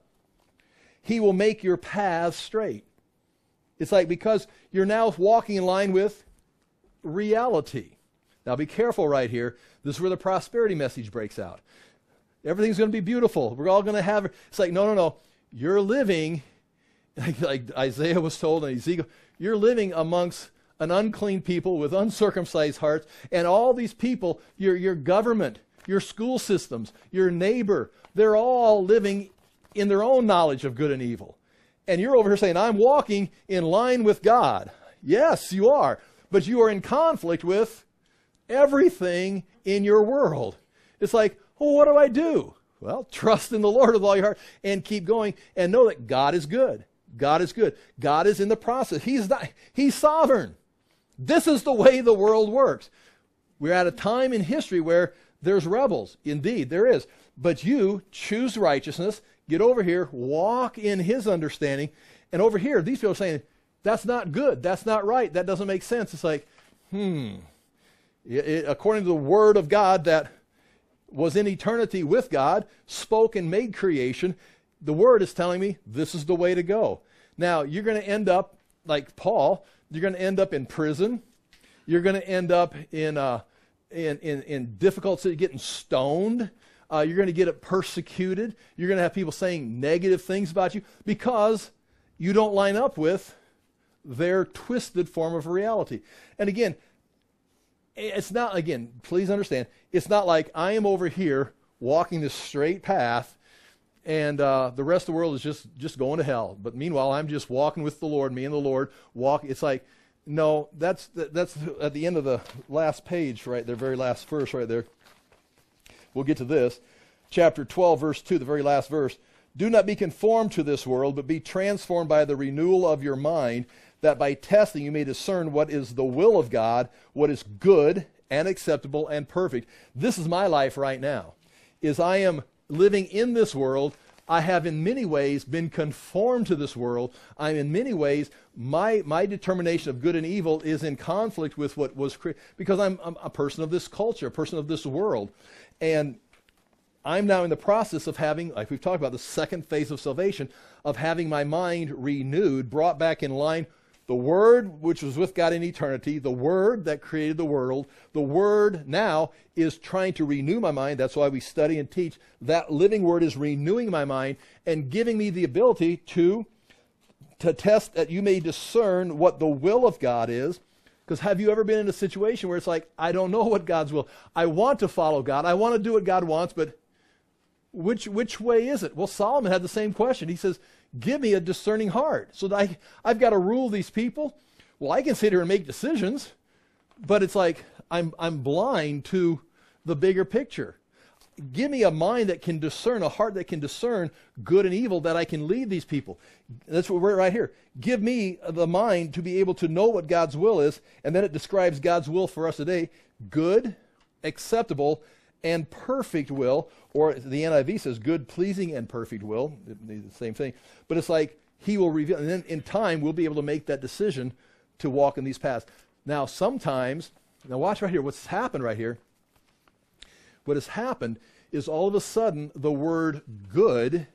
He will make your paths straight. It's like, because you're now walking in line with reality. Now be careful right here. This is where the prosperity message breaks out. Everything's going to be beautiful. We're all going to have, it's like, no, no, no. You're living, like, like Isaiah was told in Ezekiel, you're living amongst an unclean people with uncircumcised hearts, and all these people, your, your government, your school systems, your neighbor, they're all living in their own knowledge of good and evil. And you're over here saying, I'm walking in line with God. Yes, you are. But you are in conflict with everything in your world. It's like, well, what do I do? Well, trust in the Lord with all your heart and keep going and know that God is good. God is good. God is in the process. He's not, He's sovereign. This is the way the world works. We're at a time in history where there's rebels. Indeed, there is. But you choose righteousness, get over here, walk in his understanding, and over here, these people are saying, that's not good, that's not right, that doesn't make sense. It's like, hmm, it, it, according to the Word of God that was in eternity with God, spoke and made creation, the Word is telling me this is the way to go. Now, you're going to end up, like Paul, you're going to end up in prison, you're going to end up in, uh, in, in, in difficult situations, getting stoned, Uh, you're going to get persecuted. You're going to have people saying negative things about you because you don't line up with their twisted form of reality. And again, it's not, again, please understand, it's not like I am over here walking this straight path and uh, the rest of the world is just, just going to hell. But meanwhile, I'm just walking with the Lord, me and the Lord walk. It's like, no, that's, that's at the end of the last page right there, very last verse right there. We'll get to this. Chapter twelve, verse two, the very last verse. Do not be conformed to this world, but be transformed by the renewal of your mind, that by testing you may discern what is the will of God, what is good and acceptable and perfect. This is my life right now, is I am living in this world, I have in many ways been conformed to this world. I'm in many ways, my my determination of good and evil is in conflict with what was created, because I'm, I'm a person of this culture, a person of this world. And I'm now in the process of having, like we've talked about, the second phase of salvation, of having my mind renewed, brought back in line. The Word, which was with God in eternity, the Word that created the world, the Word now is trying to renew my mind. That's why we study and teach. That living Word is renewing my mind and giving me the ability to, to test that you may discern what the will of God is. Because have you ever been in a situation where it's like, I don't know what God's will. I want to follow God. I want to do what God wants, but which which way is it? Well, Solomon had the same question. He says, give me a discerning heart. So that I, I've got to rule these people. Well, I can sit here and make decisions, but it's like I'm I'm blind to the bigger picture. Give me a mind that can discern, a heart that can discern good and evil, that I can lead these people. That's what we're right here. Give me the mind to be able to know what God's will is, and then it describes God's will for us today: good, acceptable, and perfect will, or the N I V says good, pleasing, and perfect will. The same thing. But it's like he will reveal, and then in time we'll be able to make that decision to walk in these paths. Now sometimes, now watch right here, what's happened right here. What has happened is all of a sudden the word good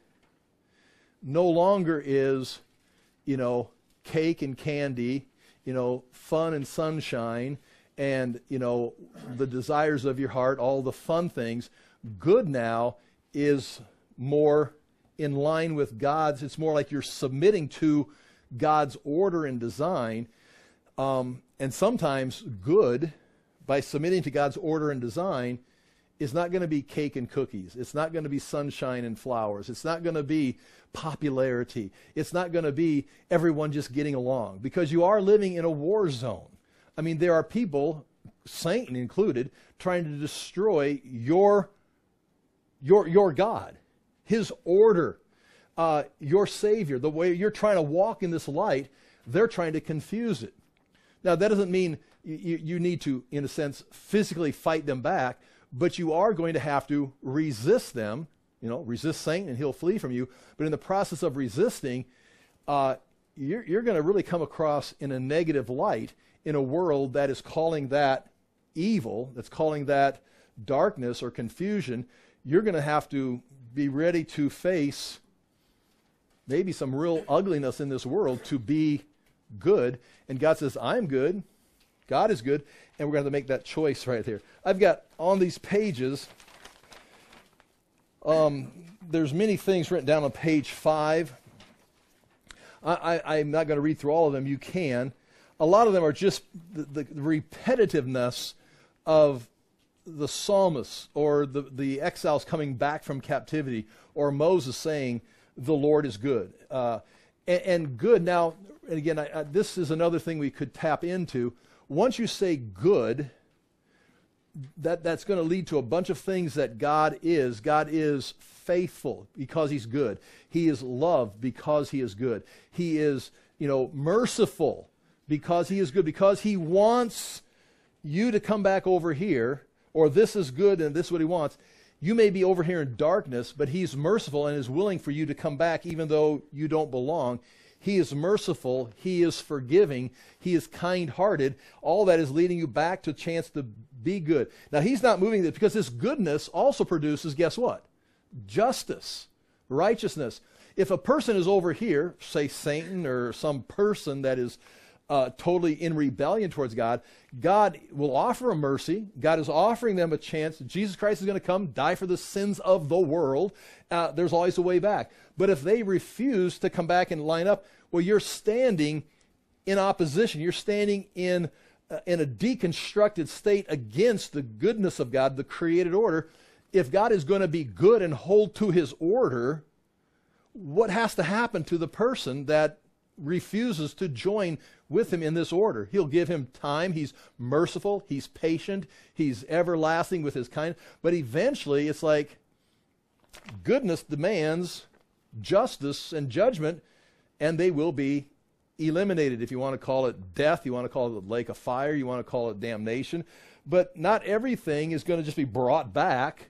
no longer is, you know, cake and candy, you know, fun and sunshine, and, you know, the desires of your heart, all the fun things. Good now is more in line with God's. It's more like you're submitting to God's order and design. Um, and sometimes good, by submitting to God's order and design, is not going to be cake and cookies. It's not going to be sunshine and flowers. It's not going to be popularity. It's not going to be everyone just getting along, because you are living in a war zone. I mean, there are people, Satan included, trying to destroy your, your, your God, his order, uh, your Savior, the way you're trying to walk in this light. They're trying to confuse it. Now, that doesn't mean you, you need to, in a sense, physically fight them back, but you are going to have to resist them. You know, resist Satan and he'll flee from you. But in the process of resisting, uh, you're, you're going to really come across in a negative light in a world that is calling that evil, that's calling that darkness or confusion. You're going to have to be ready to face maybe some real ugliness in this world to be good. And God says, I'm good. God is good. And we're going to have to make that choice right here. I've got on these pages, um, there's many things written down on page five. I, I, I'm not going to read through all of them. You can. A lot of them are just the, the repetitiveness of the psalmist, or the, the exiles coming back from captivity, or Moses saying, the Lord is good. Uh, and, and good now, and again, I, I, this is another thing we could tap into. Once you say good, that, that's going to lead to a bunch of things that God is. God is faithful because he's good. He is loved because he is good. He is, you know, merciful because he is good, because he wants you to come back over here, or this is good and this is what he wants. You may be over here in darkness, but he's merciful and is willing for you to come back even though you don't belong. He is merciful. He is forgiving. He is kind-hearted. All that is leading you back to a chance to be good. Now, he's not moving this, because this goodness also produces, guess what? Justice, righteousness. If a person is over here, say Satan or some person that is uh, totally in rebellion towards God, God will offer a mercy. God is offering them a chance. Jesus Christ is going to come, die for the sins of the world. Uh, there's always a way back. But if they refuse to come back and line up, well, you're standing in opposition. You're standing in, uh, in a deconstructed state against the goodness of God, the created order. If God is going to be good and hold to his order, what has to happen to the person that refuses to join with him in this order? He'll give him time. He's merciful. He's patient. He's everlasting with his kindness. But eventually, it's like goodness demands justice and judgment, and they will be eliminated. If you want to call it death, you want to call it the lake of fire, you want to call it damnation. But not everything is going to just be brought back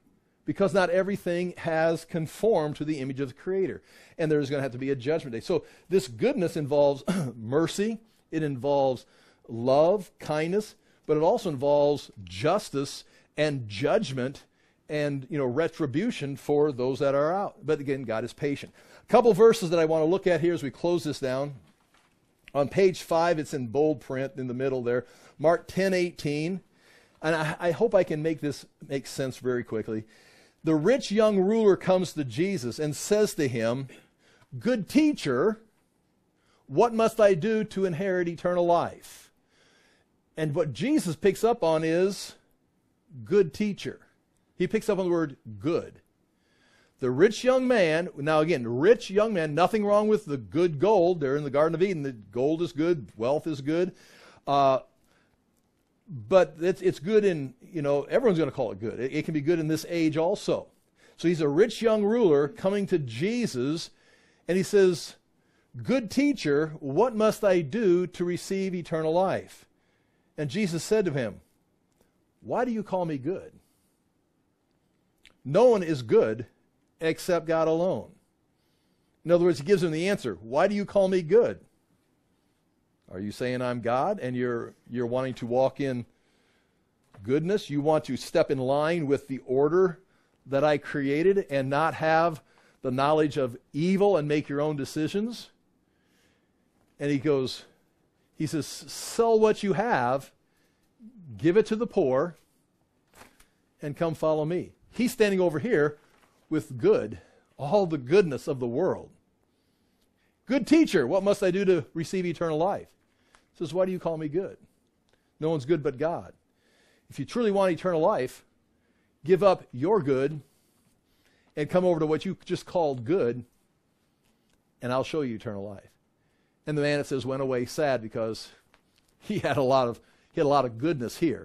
because not everything has conformed to the image of the Creator. And there's going to have to be a judgment day. So this goodness involves mercy. It involves love, kindness, but it also involves justice and judgment and, you know, retribution for those that are out. But again, God is patient. A couple verses that I want to look at here as we close this down. On page five, it's in bold print in the middle there. Mark ten eighteen. And I, I hope I can make this make sense very quickly. The rich young ruler comes to Jesus and says to him, "Good teacher, what must I do to inherit eternal life?" And what Jesus picks up on is good teacher. He picks up on the word good. The rich young man, now again, rich young man, nothing wrong with the good gold. They're in the Garden of Eden. The gold is good, wealth is good. Uh, but it's, it's good in, you know, everyone's going to call it good. It, it can be good in this age also. So he's a rich young ruler coming to Jesus, and he says, "Good teacher, what must I do to receive eternal life?" And Jesus said to him, "Why do you call me good? No one is good except God alone." In other words, he gives him the answer. Why do you call me good? Are you saying I'm God and you're you're wanting to walk in goodness? You want to step in line with the order that I created and not have the knowledge of evil and make your own decisions? And he goes, he says, "Sell what you have, give it to the poor, and come follow me." He's standing over here with good, all the goodness of the world. "Good teacher, what must I do to receive eternal life?" He says, "Why do you call me good? No one's good but God. If you truly want eternal life, give up your good and come over to what you just called good, and I'll show you eternal life." And the man, it says, went away sad because he had a lot of he had a lot of goodness here.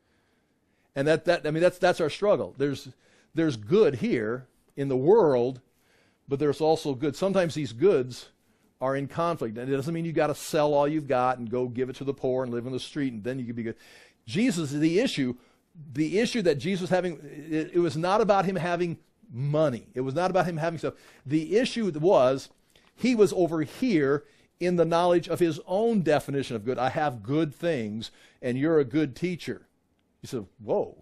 And that that I mean that's that's our struggle. There's there's good here in the world, but there's also good. Sometimes these goods are in conflict. And it doesn't mean you got to sell all you've got and go give it to the poor and live on the street and then you can be good. Jesus, the issue, the issue that Jesus was having, it, it was not about him having money. It was not about him having stuff. The issue was he was over here in the knowledge of his own definition of good. I have good things, and you're a good teacher. He said, whoa,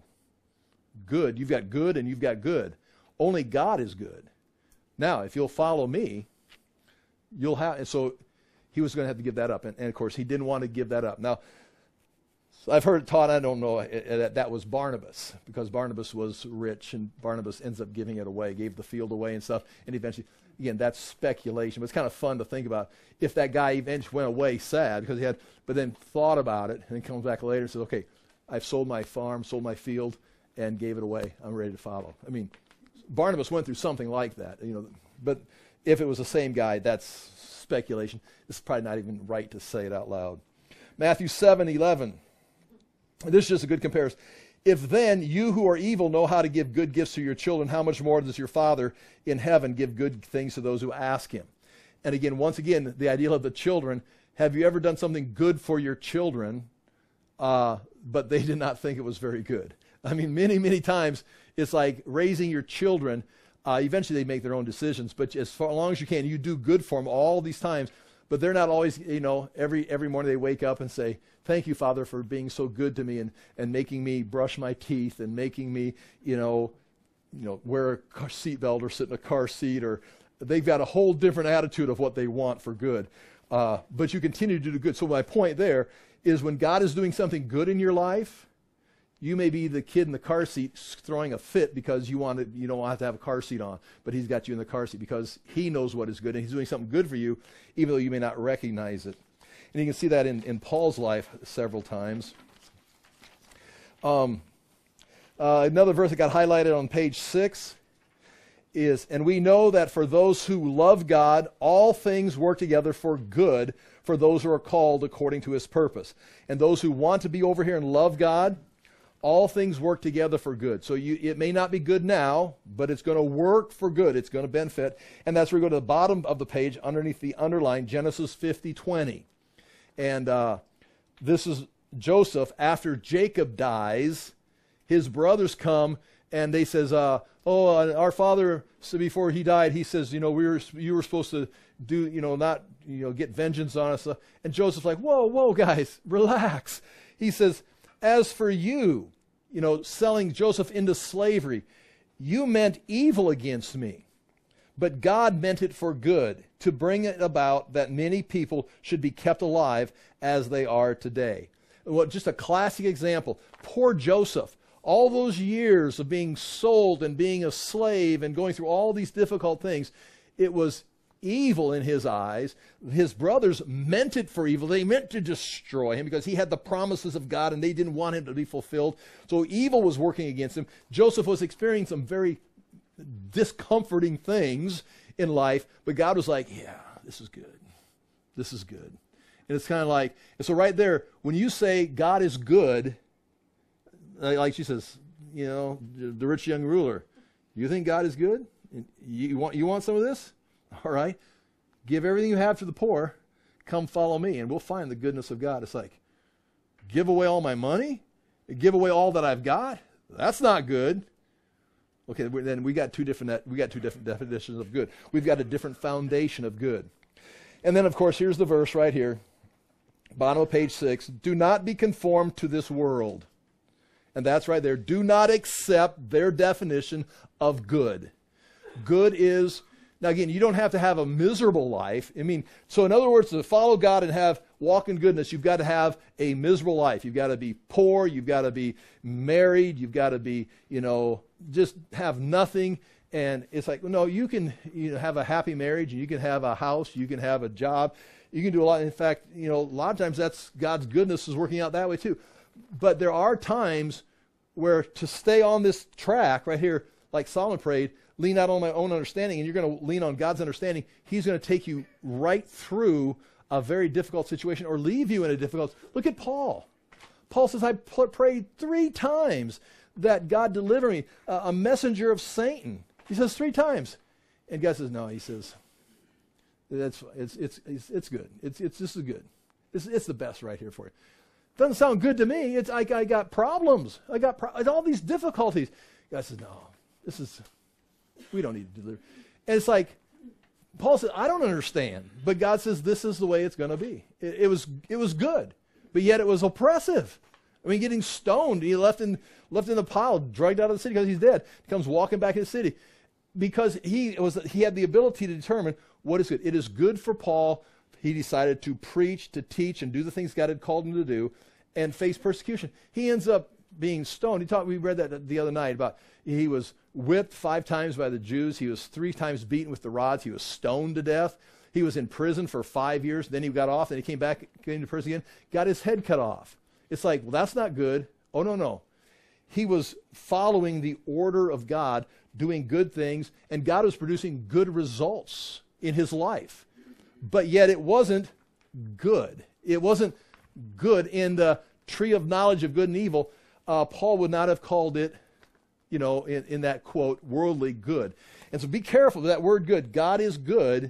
good. You've got good and you've got good. Only God is good. Now, if you'll follow me, you'll have, and so he was going to have to give that up. And, and of course, he didn't want to give that up. Now, I've heard it taught, I don't know, that that was Barnabas, because Barnabas was rich, and Barnabas ends up giving it away, gave the field away and stuff, and eventually, again, that's speculation, but it's kind of fun to think about if that guy eventually went away sad, because he had, but then thought about it, and then comes back later and says, okay, I've sold my farm, sold my field, and gave it away. I'm ready to follow. I mean, Barnabas went through something like that, you know, but if it was the same guy, that's speculation. It's probably not even right to say it out loud. Matthew seven eleven. This is just a good comparison. "If then you who are evil know how to give good gifts to your children, how much more does your Father in heaven give good things to those who ask him?" And again, once again, the idea of the children. Have you ever done something good for your children, uh, but they did not think it was very good? I mean, many, many times it's like raising your children. Uh, eventually they make their own decisions, but as far, as long as you can, you do good for them all these times. But they're not always, you know, every every morning they wake up and say, "Thank you, Father, for being so good to me and, and making me brush my teeth and making me, you know, you know, wear a car seat belt or sit in a car seat." Or they've got a whole different attitude of what they want for good. Uh, but you continue to do good. So my point there is when God is doing something good in your life, you may be the kid in the car seat throwing a fit because you want to, you don't have to have a car seat on, but he's got you in the car seat because he knows what is good and he's doing something good for you, even though you may not recognize it. And you can see that in, in Paul's life several times. Um, uh, another verse that got highlighted on page six is, "And we know that for those who love God, all things work together for good for those who are called according to his purpose." And those who want to be over here and love God, all things work together for good. So you, it may not be good now, but it's going to work for good. It's going to benefit. And that's where we go to the bottom of the page, underneath the underline, Genesis fifty twenty. And uh, this is Joseph. After Jacob dies, his brothers come and they says, uh, oh, uh, our father, so before he died, he says, you know, we were, you were supposed to do, you know, not, you know, get vengeance on us. And Joseph's like, whoa, whoa, guys, relax. He says, as for you, you know, selling Joseph into slavery, you meant evil against me, but God meant it for good, to bring it about that many people should be kept alive as they are today. Well, just a classic example. Poor Joseph. All those years of being sold and being a slave and going through all these difficult things, it was evil in his eyes. His brothers meant it for evil. They meant to destroy him because he had the promises of God and they didn't want him to be fulfilled. So evil was working against him. Joseph was experiencing some very discomforting things in life, but God was like, yeah, this is good. This is good. And it's kind of like, and so right there, when you say God is good, like she says, you know, the rich young ruler, you think God is good? You want, you want some of this? All right. Give everything you have to the poor. Come follow me, and we'll find the goodness of God. It's like, give away all my money? Give away all that I've got? That's not good. Okay, then we got two different we got two different definitions of good. We've got a different foundation of good. And then, of course, here's the verse right here. Bottom of page six. Do not be conformed to this world. And that's right there. Do not accept their definition of good. Good is, now again, you don't have to have a miserable life. I mean, so in other words, to follow God and have walk in goodness, you've got to have a miserable life. You've got to be poor. You've got to be married. You've got to be, you know, just have nothing. And it's like, well, no, you can you know, have a happy marriage, and you can have a house. You can have a job. You can do a lot. In fact, you know, a lot of times that's God's goodness is working out that way too. But there are times where to stay on this track right here, like Solomon prayed, lean not on my own understanding, and you're going to lean on God's understanding. He's going to take you right through a very difficult situation or leave you in a difficult. Look at Paul. Paul says, I pl- prayed three times that God deliver me, uh, a messenger of Satan. He says three times. And God says, no, he says, that's it's it's it's, it's good. It's it's this is good. It's, it's the best right here for you. Doesn't sound good to me. It's like I got problems. I got pro- all these difficulties. God says, no, this is, we don't need to deliver. And it's like, Paul says, I don't understand. But God says, this is the way it's going to be. It, it was it was good, but yet it was oppressive. I mean, getting stoned. He left in left in the pile, dragged out of the city because he's dead. He comes walking back in the city because he was he had the ability to determine what is good. It is good for Paul. He decided to preach, to teach, and do the things God had called him to do, and face persecution. He ends up being stoned. He taught. We read that the other night about he was whipped five times by the Jews. He was three times beaten with the rods. He was stoned to death. He was in prison for five years. Then he got off. Then he came back, came to prison again, got his head cut off. It's like, well, that's not good. Oh, no, no. He was following the order of God, doing good things, and God was producing good results in his life. But yet it wasn't good. It wasn't good in the tree of knowledge of good and evil. Uh, Paul would not have called it, you know, in, in that quote, worldly good. And so be careful with that word good. God is good.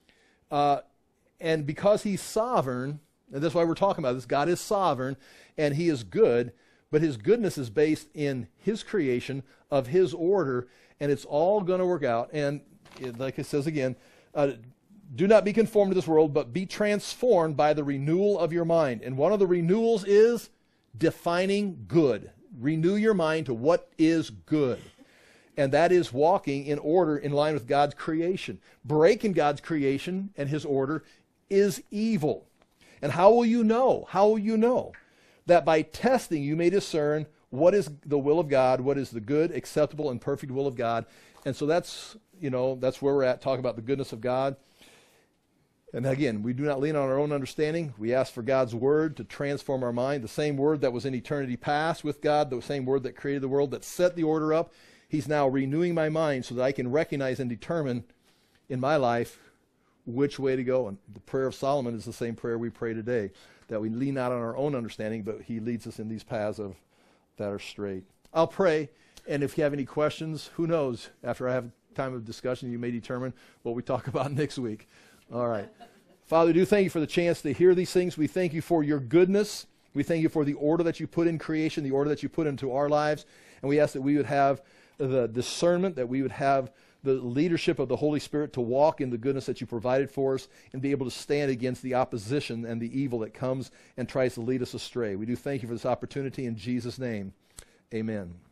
Uh, and because he's sovereign, and that's why we're talking about this, God is sovereign and he is good, but his goodness is based in his creation of his order, and it's all going to work out. And it, like it says again, uh, do not be conformed to this world, but be transformed by the renewal of your mind. And one of the renewals is defining good. Renew your mind to what is good. And that is walking in order in line with God's creation. Breaking God's creation and his order is evil. And how will you know? How will you know? That by testing you may discern what is the will of God, what is the good, acceptable, and perfect will of God. And so that's, you know, that's where we're at, talking about the goodness of God. And again, we do not lean on our own understanding. We ask for God's word to transform our mind. The same word that was in eternity past with God, the same word that created the world, that set the order up. He's now renewing my mind so that I can recognize and determine in my life which way to go. And the prayer of Solomon is the same prayer we pray today, that we lean not on our own understanding, but he leads us in these paths of that are straight. I'll pray, and if you have any questions, who knows, after I have time of discussion, you may determine what we talk about next week. All right. Father, we do thank you for the chance to hear these things. We thank you for your goodness. We thank you for the order that you put in creation, the order that you put into our lives, and we ask that we would have the discernment, that we would have the leadership of the Holy Spirit to walk in the goodness that you provided for us and be able to stand against the opposition and the evil that comes and tries to lead us astray. We do thank you for this opportunity in Jesus' name. Amen.